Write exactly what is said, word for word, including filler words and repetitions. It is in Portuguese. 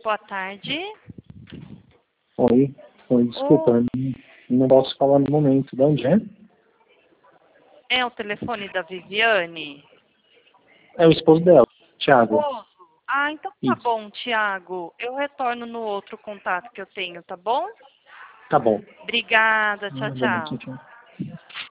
Boa tarde. Oi, oi, desculpa, Oh, não posso falar no momento. De onde é? é o telefone da Viviane? É o esposo dela, Thiago. Esposo? Ah, então tá Isso, bom, Tiago. Eu retorno no outro contato que eu tenho, tá bom? tá bom. Obrigada, tchau, Ah, beleza, tchau. tchau.